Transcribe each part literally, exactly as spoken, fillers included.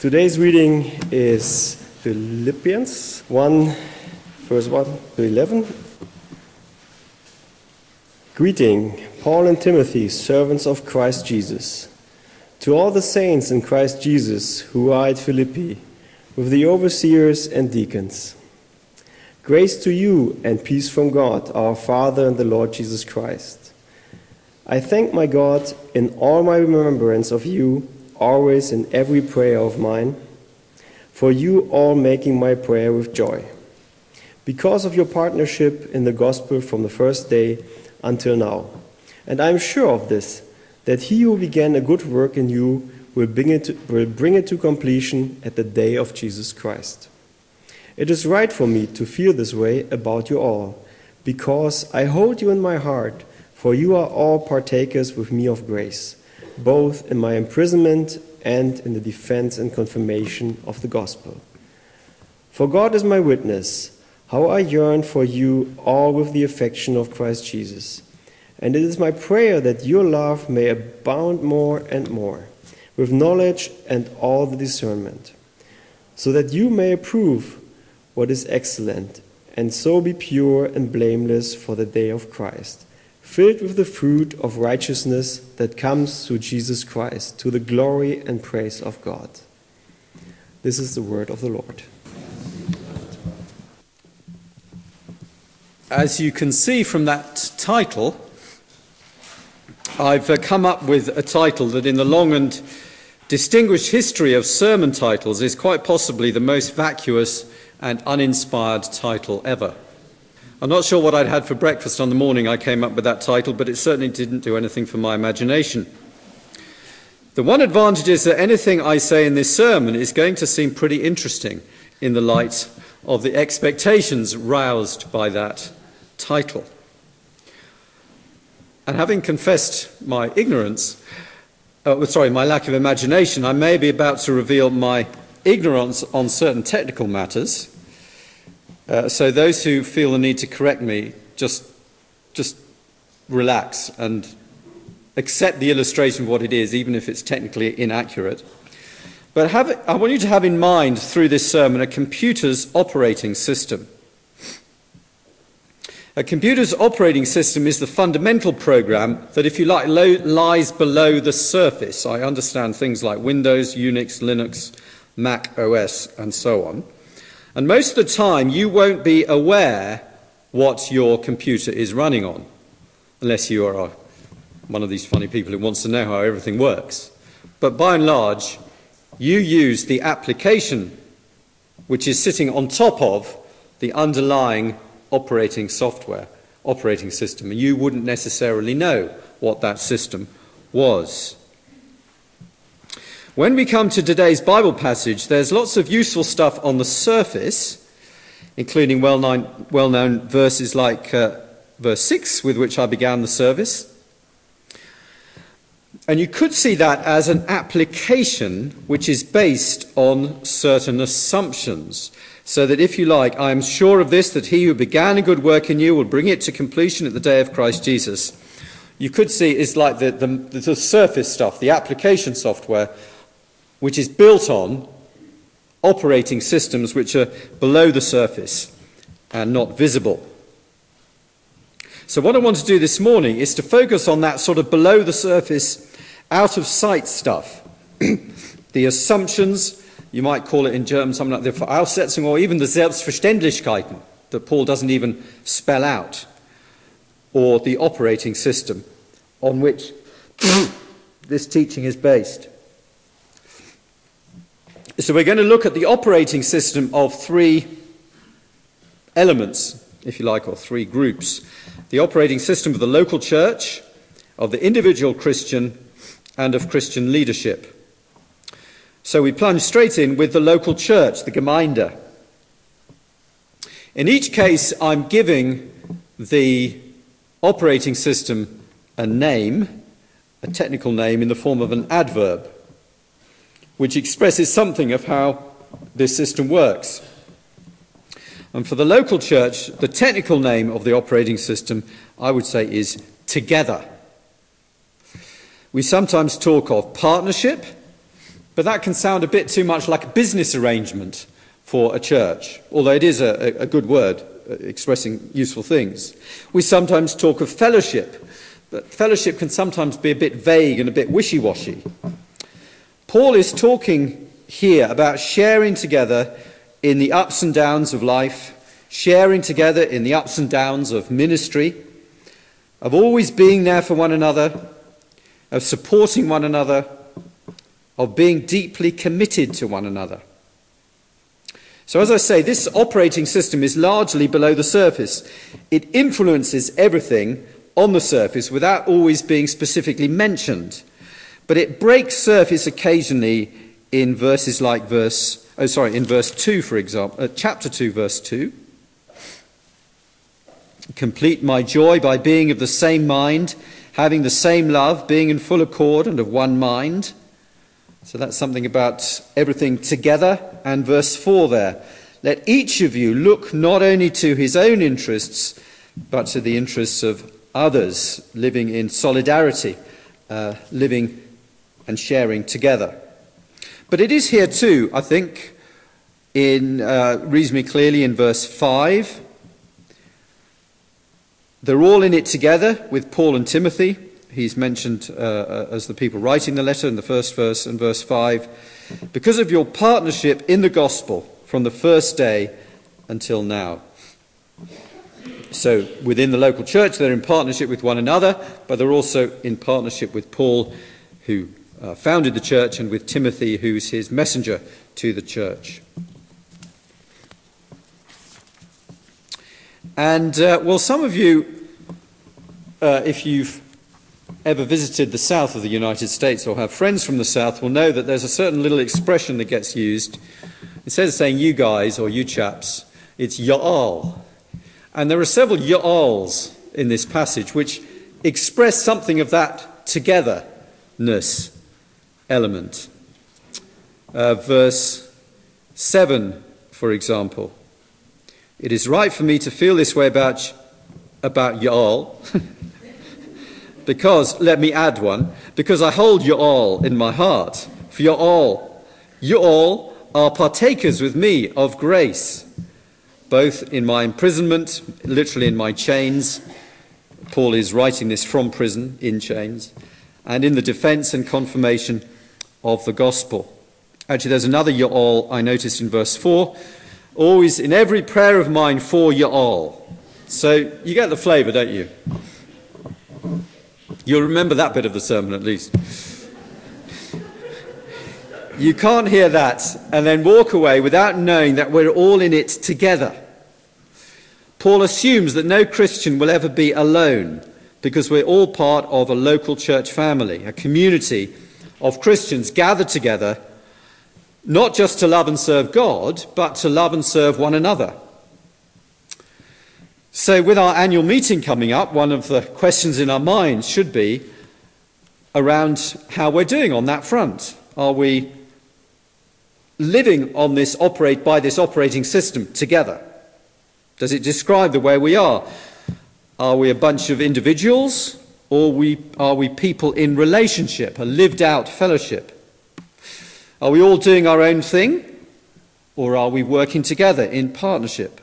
Today's reading is Philippians one, verse one to eleven. Greeting, Paul and Timothy, servants of Christ Jesus, to all the saints in Christ Jesus who are at Philippi, with the overseers and deacons. Grace to you and peace from God, our Father and the Lord Jesus Christ. I thank my God in all my remembrance of you, always in every prayer of mine, for you all making my prayer with joy, because of your partnership in the gospel from the first day until now. And I am sure of this, that he who began a good work in you will bring it to, will bring it to completion at the day of Jesus Christ. It is right for me to feel this way about you all, because I hold you in my heart, for you are all partakers with me of grace, both in my imprisonment and in the defense and confirmation of the gospel. For God is my witness, how I yearn for you all with the affection of Christ Jesus. And it is my prayer that your love may abound more and more, with knowledge and all the discernment, so that you may approve what is excellent, and so be pure and blameless for the day of Christ, filled with the fruit of righteousness that comes through Jesus Christ, to the glory and praise of God. This is the word of the Lord. As you can see from that title, I've uh, come up with a title that in the long and distinguished history of sermon titles is quite possibly the most vacuous and uninspired title ever. I'm not sure what I'd had for breakfast on the morning I came up with that title, but it certainly didn't do anything for my imagination. The one advantage is that anything I say in this sermon is going to seem pretty interesting in the light of the expectations roused by that title. And having confessed my ignorance, uh, sorry, my lack of imagination, I may be about to reveal my ignorance on certain technical matters. Uh, so those who feel the need to correct me, just, just relax and accept the illustration of what it is, even if it's technically inaccurate. But have, I want you to have in mind through this sermon a computer's operating system. A computer's operating system is the fundamental program that, if you like, lo- lies below the surface. I understand things like Windows, Unix, Linux, Mac O S, and so on. And most of the time, you won't be aware what your computer is running on, unless you are a, one of these funny people who wants to know how everything works. But by and large, you use the application which is sitting on top of the underlying operating software, operating system, and you wouldn't necessarily know what that system was. When we come to today's Bible passage, there's lots of useful stuff on the surface, including well-known, well-known verses like uh, verse six, with which I began the service. And you could see that as an application which is based on certain assumptions. So that, if you like, I am sure of this, that he who began a good work in you will bring it to completion at the day of Christ Jesus. You could see it's like the, the, the surface stuff, the application software, which is built on operating systems which are below the surface and not visible. So what I want to do this morning is to focus on that sort of below the surface, out of sight stuff. The assumptions, you might call it in German something like the Voraussetzungen, or even the Selbstverständlichkeiten that Paul doesn't even spell out, or the operating system on which this teaching is based. So we're going to look at the operating system of three elements, if you like, or three groups. The operating system of the local church, of the individual Christian, and of Christian leadership. So we plunge straight in with the local church, the Gemeinde. In each case, I'm giving the operating system a name, a technical name in the form of an adverb, which expresses something of how this system works. And for the local church, the technical name of the operating system, I would say, is together. We sometimes talk of partnership, But that can sound a bit too much like a business arrangement for a church, although it is a, a good word expressing useful things. We sometimes talk of fellowship, but fellowship can sometimes be a bit vague and a bit wishy-washy. Paul is talking here about sharing together in the ups and downs of life, sharing together in the ups and downs of ministry, of always being there for one another, of supporting one another, of being deeply committed to one another. So as I say, this operating system is largely below the surface. It influences everything on the surface without always being specifically mentioned. But it breaks surface occasionally in verses like verse, oh sorry, in verse two, for example, uh, chapter two, verse two. Complete my joy by being of the same mind, having the same love, being in full accord and of one mind. So that's something about everything together. And verse four there, let each of you look not only to his own interests, but to the interests of others, living in solidarity, uh, living and sharing together. But it is here too, I think, in uh, reasonably clearly in verse five. They're all in it together with Paul and Timothy. He's mentioned uh, as the people writing the letter in the first verse and verse five. Because of your partnership in the gospel from the first day until now. So within the local church, they're in partnership with one another, but they're also in partnership with Paul, who uh, founded the church, and with Timothy, who's his messenger to the church. And, uh, well, some of you, uh, if you've ever visited the south of the United States or have friends from the south, will know that there's a certain little expression that gets used. Instead of saying you guys or you chaps, it's y'all. And there are several y'alls in this passage which express something of that togetherness element. Uh, verse seven, for example. It is right for me to feel this way about, about y'all. Because, let me add one, because I hold you all in my heart. For you all, you all are partakers with me of grace, both in my imprisonment, literally in my chains. Paul is writing this from prison, in chains, and in the defense and confirmation of the gospel. Actually, there's another you all I noticed in verse four. Always in every prayer of mine for you all. So you get the flavour, don't you? You'll remember that bit of the sermon at least. You can't hear that and then walk away without knowing that we're all in it together. Paul assumes that no Christian will ever be alone because we're all part of a local church family, a community of Christians gathered together, not just to love and serve God, but to love and serve one another. So with our annual meeting coming up, one of the questions in our minds should be around how we're doing on that front. Are we living on this operate by this operating system together? Does it describe the way we are? Are we a bunch of individuals, or we, are we people in relationship, a lived out fellowship? Are we all doing our own thing, or are we working together in partnership?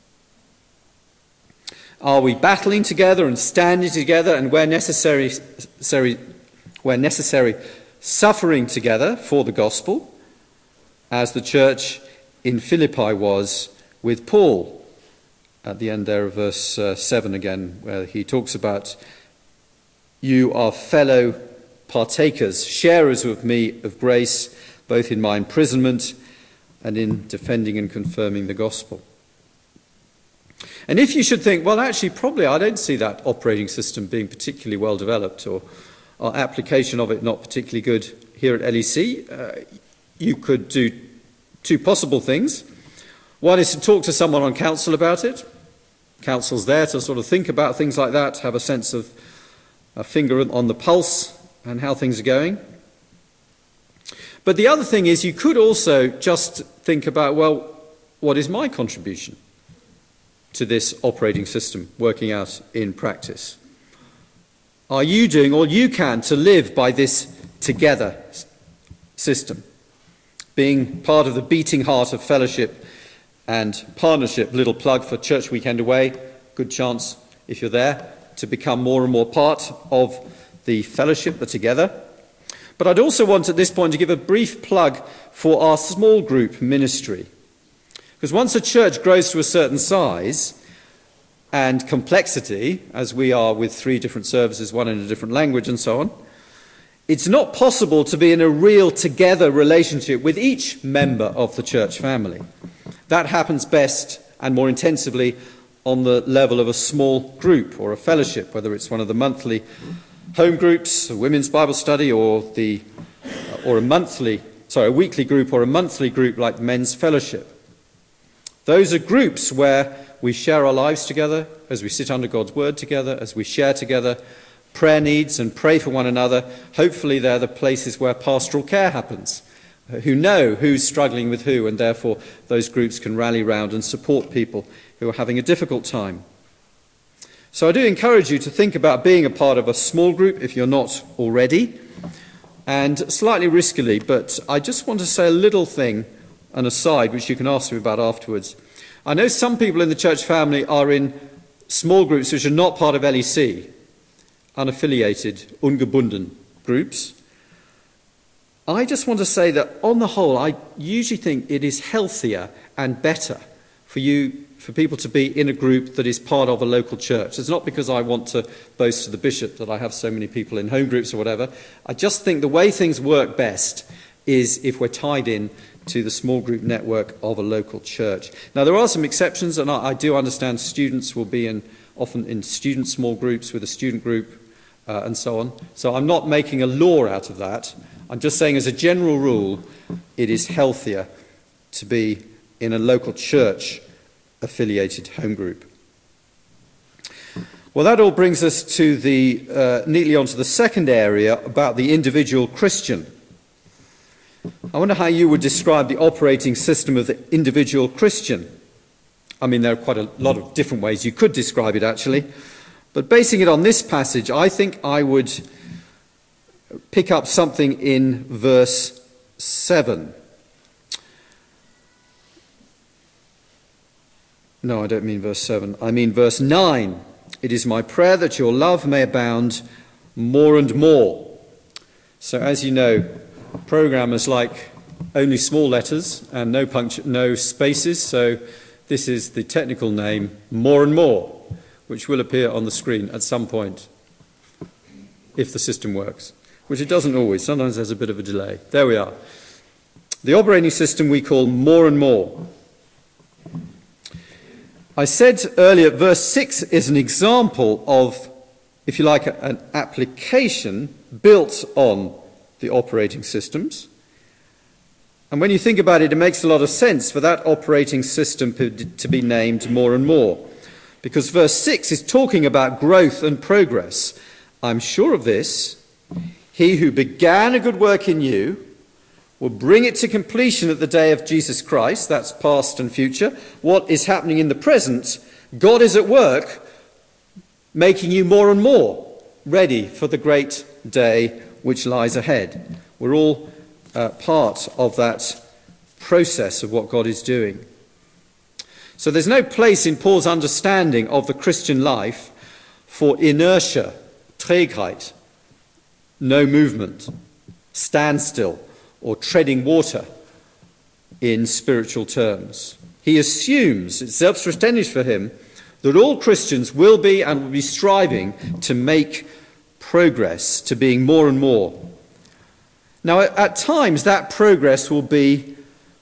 Are we battling together and standing together and where necessary, necessary, where necessary, suffering together for the gospel, as the church in Philippi was with Paul? At the end there of verse uh, seven again, where he talks about you are fellow partakers, sharers with me of grace, both in my imprisonment and in defending and confirming the gospel. And if you should think, well, actually, probably I don't see that operating system being particularly well developed, or our application of it not particularly good here at L E C, uh, you could do two possible things. One is to talk to someone on council about it. Council's there to sort of think about things like that, have a sense of a finger on the pulse and how things are going. But the other thing is you could also just think about, well, what is my contribution to this operating system working out in practice? Are you doing all you can to live by this together system? being part of the beating heart of fellowship and partnership. Little plug for Church Weekend Away. Good chance, if you're there, to become more and more part of the fellowship, the together. But I'd also want at this point to give a brief plug for our small group ministry. Because once a church grows to a certain size and complexity, as we are with three different services, one in a different language and so on, it's not possible to be in a real together relationship with each member of the church family. That happens best and more intensively on the level of a small group or a fellowship, whether it's one of the monthly home groups, a women's Bible study, or the or a monthly, sorry, a weekly group or a monthly group like men's fellowship. Those are groups where we share our lives together, as we sit under God's word together, as we share together prayer needs and pray for one another. Hopefully they're the places where pastoral care happens, who know who's struggling with who, and therefore those groups can rally round and support people who are having a difficult time. So I do encourage you to think about being a part of a small group if you're not already, and slightly riskily, but I just want to say a little thing, an aside, which you can ask me about afterwards. I know some people in the church family are in small groups which are not part of L E C, unaffiliated, ungebunden groups. I just want to say that on the whole, I usually think it is healthier and better for you for people to be in a group that is part of a local church. It's not because I want to boast to the bishop that I have so many people in home groups or whatever. I just think the way things work best is if we're tied in to the small group network of a local church. Now, there are some exceptions, and I, I do understand students will be in often in student small groups with a student group uh, and so on. So I'm not making a law out of that. I'm just saying as a general rule, it is healthier to be in a local church affiliated home group. Well, that all brings us to the uh, neatly onto the second area about the individual Christian. I wonder how you would describe the operating system of the individual Christian. I mean, there are quite a lot of different ways you could describe it, actually. But basing it on this passage, I think I would pick up something in verse seven. No, I don't mean verse seven. I mean verse nine. It is my prayer that your love may abound more and more. So as you know, programmers like only small letters and no punctu- no spaces. So this is the technical name, more and more, which will appear on the screen at some point, if the system works, which it doesn't always. Sometimes there's a bit of a delay. There we are. The operating system we call more and more. I said earlier, verse six is an example of, if you like, an application built on the operating systems. And when you think about it, it makes a lot of sense for that operating system to be named more and more. Because verse six is talking about growth and progress. I'm sure of this. He who began a good work in you will bring it to completion at the day of Jesus Christ. That's past and future. What is happening in the present? God is at work making you more and more ready for the great day which lies ahead. We're all uh, part of that process of what God is doing. So there's no place in Paul's understanding of the Christian life for inertia, Trägheit, no movement, standstill, or treading water in spiritual terms. He assumes, it's selbstverständlich for him, that all Christians will be and will be striving to make progress, to being more and more. Now, at times, that progress will be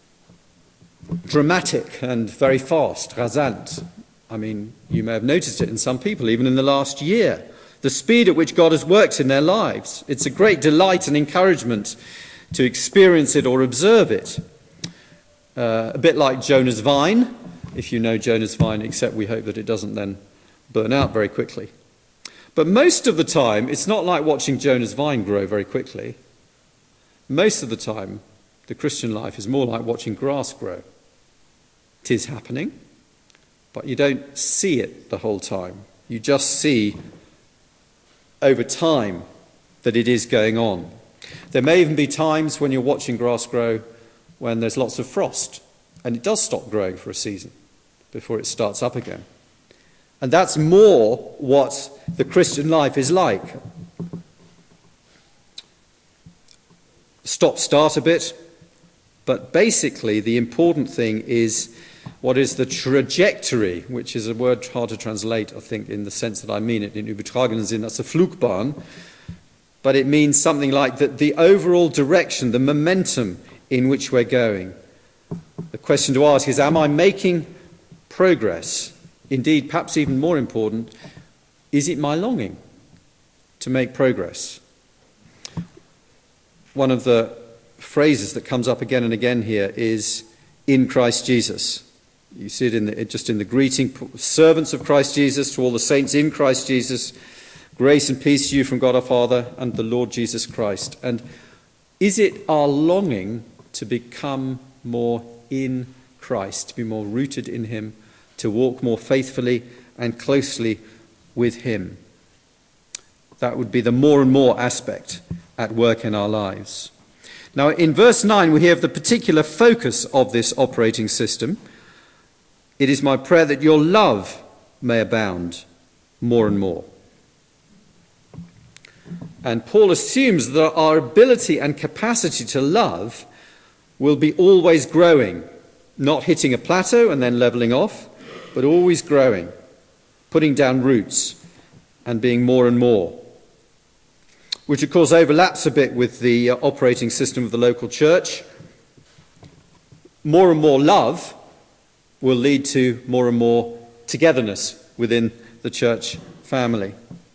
dramatic and very fast, rasant. I mean, you may have noticed it in some people, even in the last year. The speed at which God has worked in their lives. It's a great delight and encouragement to experience it or observe it. Uh, a bit like Jonah's vine, if you know Jonah's vine, except we hope that it doesn't then burn out very quickly. But most of the time, it's not like watching Jonah's vine grow very quickly. Most of the time, the Christian life is more like watching grass grow. It is happening, but you don't see it the whole time. You just see over time that it is going on. There may even be times when you're watching grass grow when there's lots of frost, and it does stop growing for a season before it starts up again. And that's more what the Christian life is like. Stop, start a bit, but basically the important thing is what is the trajectory, which is a word hard to translate, I think, in the sense that I mean it. In übertragenen Sinn, that's a Flugbahn, but it means something like that the overall direction, the momentum in which we're going. The question to ask is, am I making progress? Indeed, perhaps even more important, is it my longing to make progress? One of the phrases that comes up again and again here is, in Christ Jesus. You see it in the, just in the greeting, servants of Christ Jesus, to all the saints in Christ Jesus, grace and peace to you from God our Father and the Lord Jesus Christ. And is it our longing to become more in Christ, to be more rooted in him, to walk more faithfully and closely with him? That would be the more and more aspect at work in our lives. Now, in verse nine, we have the particular focus of this operating system. It is my prayer that your love may abound more and more. And Paul assumes that our ability and capacity to love will be always growing, not hitting a plateau and then leveling off, but always growing, putting down roots and being more and more. Which of course overlaps a bit with the uh, operating system of the local church. More and more love will lead to more and more togetherness within the church family.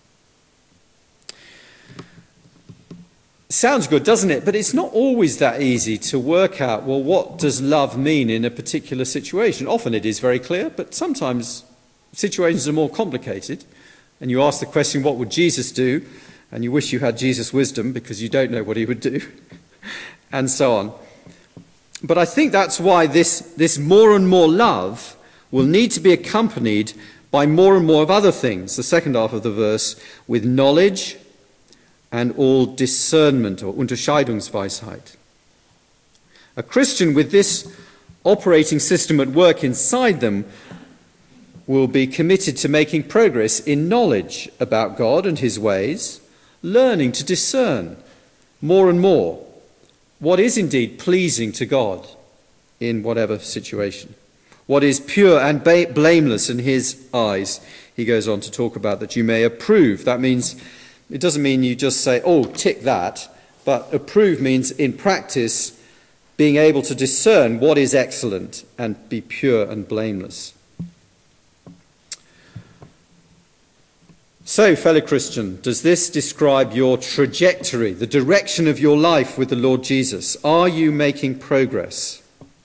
Sounds good, doesn't it? But it's not always that easy to work out, well, what does love mean in a particular situation? Often it is very clear, but sometimes situations are more complicated. And you ask the question, what would Jesus do? And you wish you had Jesus' wisdom because you don't know what he would do, and so on. But I think that's why this, this more and more love will need to be accompanied by more and more of other things. The second half of the verse, with knowledge and all discernment, or Unterscheidungsweisheit. A Christian with this operating system at work inside them will be committed to making progress in knowledge about God and his ways, learning to discern more and more what is indeed pleasing to God in whatever situation, what is pure and ba- blameless in his eyes. He goes on to talk about that you may approve. That means, it doesn't mean you just say, oh, tick that, but approve means in practice being able to discern what is excellent and be pure and blameless. So, fellow Christian, does this describe your trajectory, the direction of your life with the Lord Jesus? Are you making progress?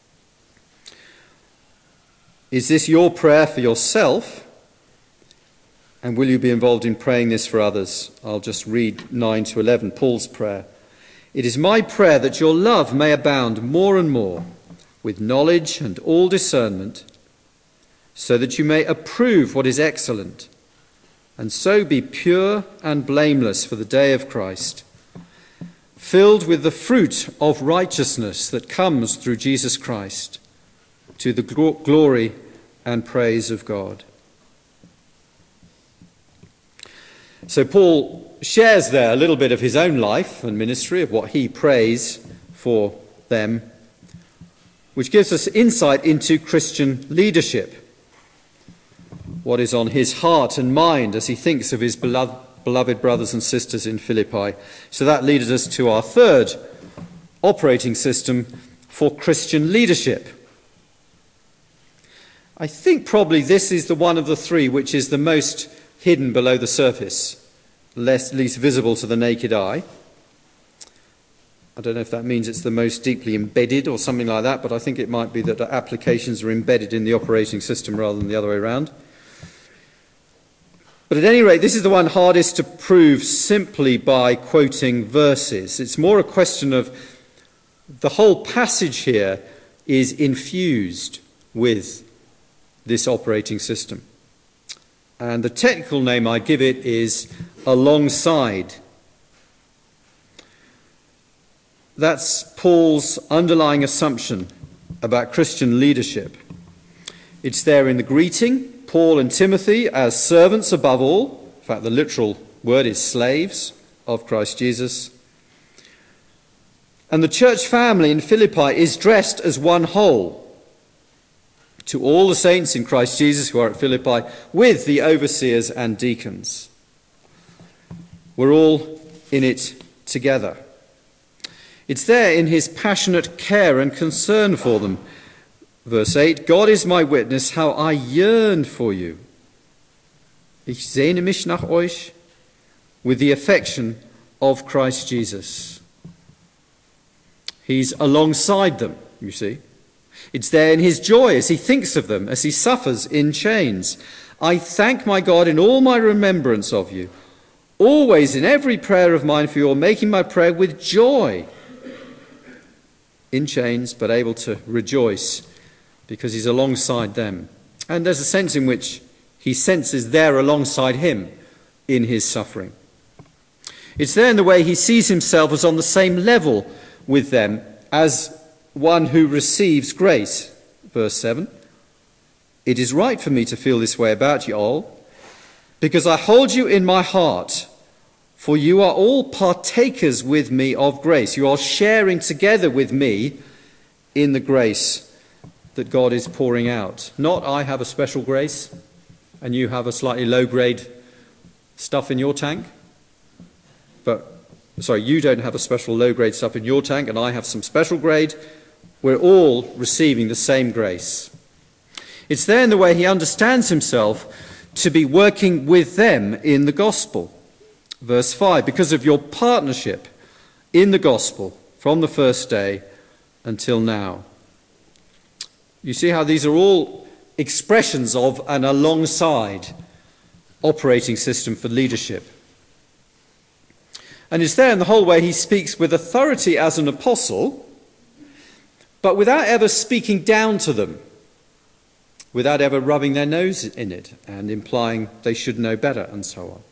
Is this your prayer for yourself? And will you be involved in praying this for others? I'll just read nine to eleven, Paul's prayer. It is my prayer that your love may abound more and more with knowledge and all discernment, so that you may approve what is excellent, and so be pure and blameless for the day of Christ, filled with the fruit of righteousness that comes through Jesus Christ, to the glory and praise of God. So Paul shares there a little bit of his own life and ministry, of what he prays for them, which gives us insight into Christian leadership. What is on his heart and mind as he thinks of his beloved brothers and sisters in Philippi. So that leads us to our third operating system for Christian leadership. I think probably this is the one of the three which is the most hidden below the surface, less, least visible to the naked eye. I don't know if that means it's the most deeply embedded or something like that, but I think it might be that applications are embedded in the operating system rather than the other way around. But at any rate, this is the one hardest to prove simply by quoting verses. It's more a question of the whole passage here is infused with this operating system. And the technical name I give it is alongside. That's Paul's underlying assumption about Christian leadership. It's there in the greeting, Paul and Timothy as servants above all. In fact, the literal word is slaves of Christ Jesus. And the church family in Philippi is dressed as one whole. To all the saints in Christ Jesus who are at Philippi, with the overseers and deacons. We're all in it together. It's there in his passionate care and concern for them. Verse eight, God is my witness, how I yearn for you. Ich sehne mich nach euch, with the affection of Christ Jesus. He's alongside them, you see. It's there in his joy as he thinks of them, as he suffers in chains. I thank my God in all my remembrance of you, always in every prayer of mine for you, making my prayer with joy. In chains, but able to rejoice because he's alongside them. And there's a sense in which he senses they're alongside him in his suffering. It's there in the way he sees himself as on the same level with them as one who receives grace. Verse seven, it is right for me to feel this way about you all, because I hold you in my heart, for you are all partakers with me of grace. You are sharing together with me in the grace that God is pouring out. Not I have a special grace and you have a slightly low-grade stuff in your tank. But, sorry, you don't have a special low-grade stuff in your tank and I have some special grade. We're all receiving the same grace. It's there in the way he understands himself to be working with them in the gospel. Verse five, because of your partnership in the gospel from the first day until now. You see how these are all expressions of an alongside operating system for leadership. And it's there in the whole way he speaks with authority as an apostle, but without ever speaking down to them, without ever rubbing their nose in it and implying they should know better and so on.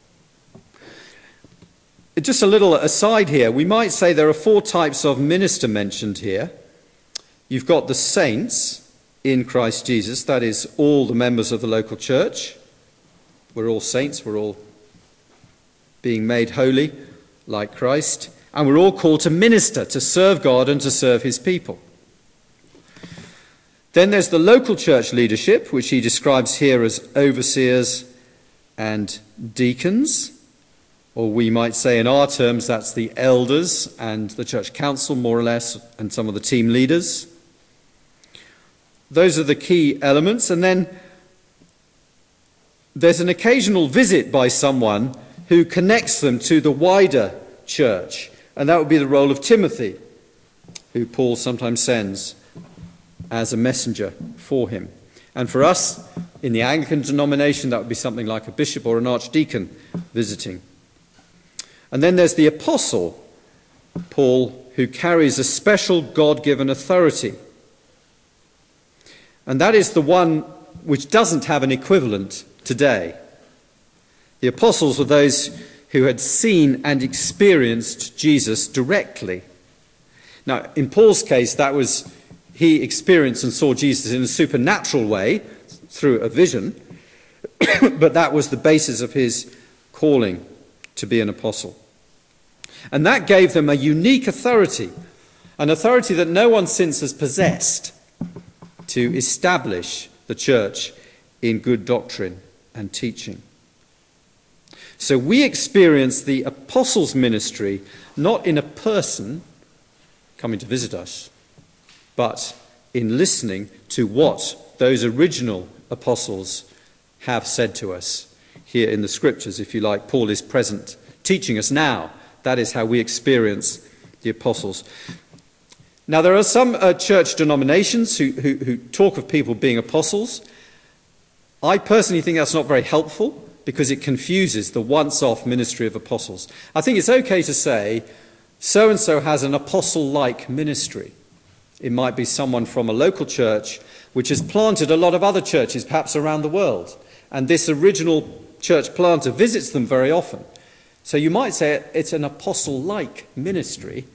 Just a little aside here, we might say there are four types of minister mentioned here. You've got the saints in Christ Jesus, that is all the members of the local church. We're all saints, we're all being made holy like Christ, and we're all called to minister, to serve God and to serve his people. Then there's the local church leadership, which he describes here as overseers and deacons. Or we might say in our terms that's the elders and the church council more or less and some of the team leaders. Those are the key elements. And then there's an occasional visit by someone who connects them to the wider church. And that would be the role of Timothy, who Paul sometimes sends as a messenger for him. And for us, in the Anglican denomination, that would be something like a bishop or an archdeacon visiting. And then there's the apostle, Paul, who carries a special God-given authority. And that is the one which doesn't have an equivalent today. The apostles were those who had seen and experienced Jesus directly. Now, in Paul's case, that was he experienced and saw Jesus in a supernatural way through a vision, but that was the basis of his calling to be an apostle. And that gave them a unique authority, an authority that no one since has possessed, to establish the church in good doctrine and teaching. So we experience the apostles' ministry not in a person coming to visit us, but in listening to what those original apostles have said to us here in the scriptures. If you like, Paul is present, teaching us now. That is how we experience the apostles. Now, there are some uh, church denominations who, who, who talk of people being apostles. I personally think that's not very helpful because it confuses the once-off ministry of apostles. I think it's okay to say, so-and-so has an apostle-like ministry. It might be someone from a local church which has planted a lot of other churches, perhaps around the world. And this original church planter visits them very often. So you might say it's an apostle-like ministry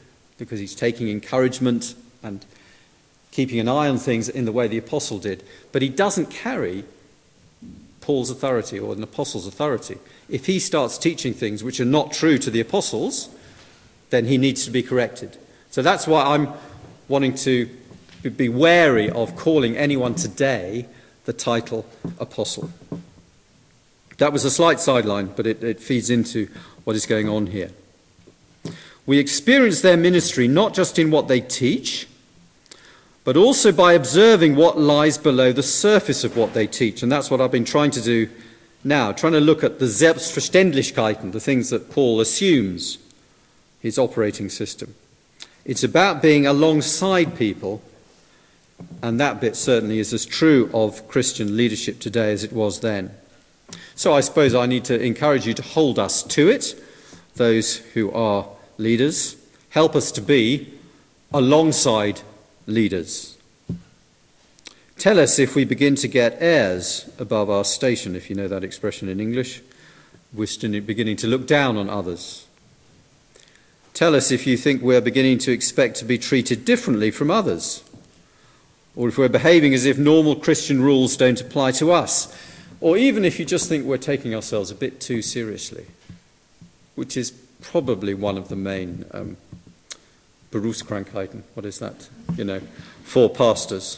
because he's taking encouragement and keeping an eye on things in the way the apostle did. But he doesn't carry Paul's authority or an apostle's authority. If he starts teaching things which are not true to the apostles, then he needs to be corrected. So that's why I'm wanting to be wary of calling anyone today the title apostle. That was a slight sideline, but it, it feeds into what is going on here. We experience their ministry not just in what they teach, but also by observing what lies below the surface of what they teach. And that's what I've been trying to do now, trying to look at the Selbstverständlichkeiten, the things that Paul assumes his operating system. It's about being alongside people, and that bit certainly is as true of Christian leadership today as it was then. So I suppose I need to encourage you to hold us to it, those who are leaders. Help us to be alongside leaders. Tell us if we begin to get airs above our station, if you know that expression in English. We're still beginning to look down on others. Tell us if you think we're beginning to expect to be treated differently from others, or if we're behaving as if normal Christian rules don't apply to us, or even if you just think we're taking ourselves a bit too seriously, which is probably one of the main um, Berufskrankheiten, what is that, you know, for pastors.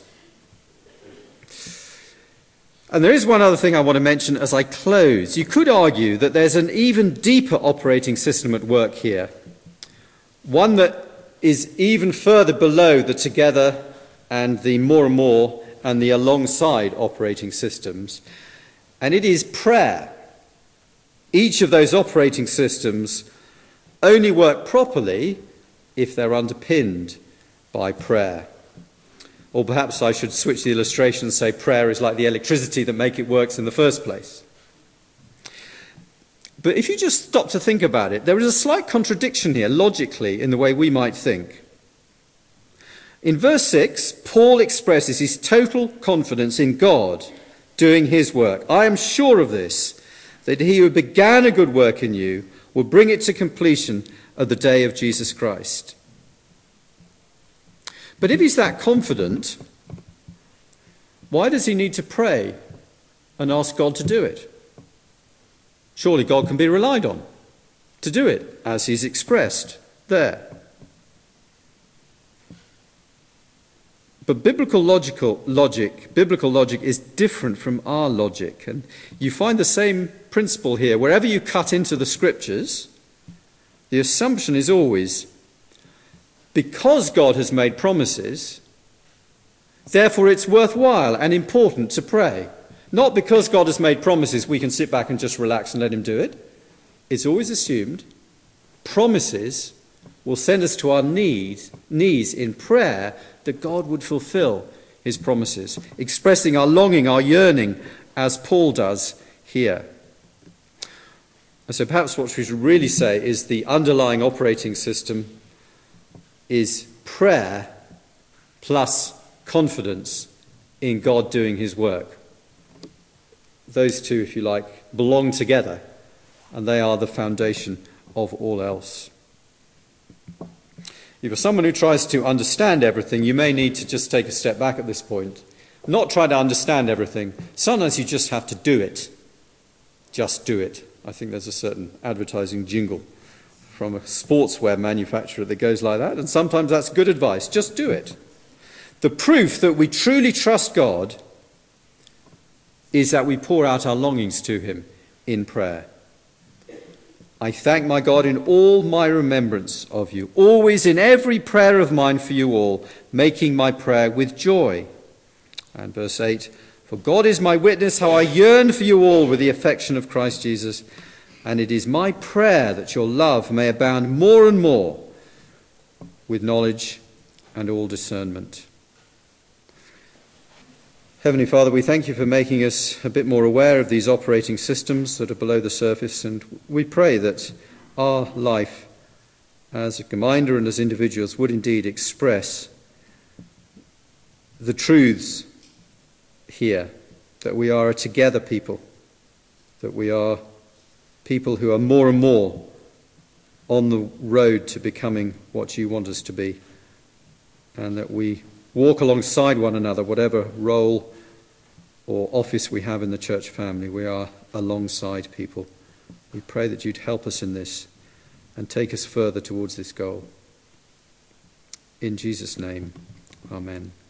And there is one other thing I want to mention as I close. You could argue that there's an even deeper operating system at work here, one that is even further below the together and the more and more and the alongside operating systems, and it is prayer. Each of those operating systems only work properly if they're underpinned by prayer. Or perhaps I should switch the illustration and say prayer is like the electricity that make it works in the first place. But if you just stop to think about it, there is a slight contradiction here, logically, in the way we might think. In verse six, Paul expresses his total confidence in God doing his work. I am sure of this, that he who began a good work in you will bring it to completion at the day of Jesus Christ. But if he's that confident, why does he need to pray and ask God to do it? Surely God can be relied on to do it, as he's expressed there. But biblical logical logic, biblical logic is different from our logic. And you find the same principle here. Wherever you cut into the scriptures, the assumption is always, because God has made promises, therefore it's worthwhile and important to pray. Not because God has made promises, we can sit back and just relax and let him do it. It's always assumed promises will send us to our knees, knees in prayer that God would fulfill his promises, expressing our longing, our yearning, as Paul does here. And so perhaps what we should really say is the underlying operating system is prayer plus confidence in God doing his work. Those two, if you like, belong together, and they are the foundation of all else. If you're someone who tries to understand everything, you may need to just take a step back at this point. Not try to understand everything. Sometimes you just have to do it. Just do it. I think there's a certain advertising jingle from a sportswear manufacturer that goes like that, and sometimes that's good advice. Just do it. The proof that we truly trust God is that we pour out our longings to him in prayer. I thank my God in all my remembrance of you, always in every prayer of mine for you all, making my prayer with joy. And verse eight, for God is my witness how I yearn for you all with the affection of Christ Jesus, and it is my prayer that your love may abound more and more with knowledge and all discernment. Heavenly Father, we thank you for making us a bit more aware of these operating systems that are below the surface, and we pray that our life as a Gemeinde and as individuals would indeed express the truths here, that we are a together people, that we are people who are more and more on the road to becoming what you want us to be, and that we walk alongside one another, whatever role or office we have in the church family. We are alongside people. We pray that you'd help us in this and take us further towards this goal. In Jesus' name, amen.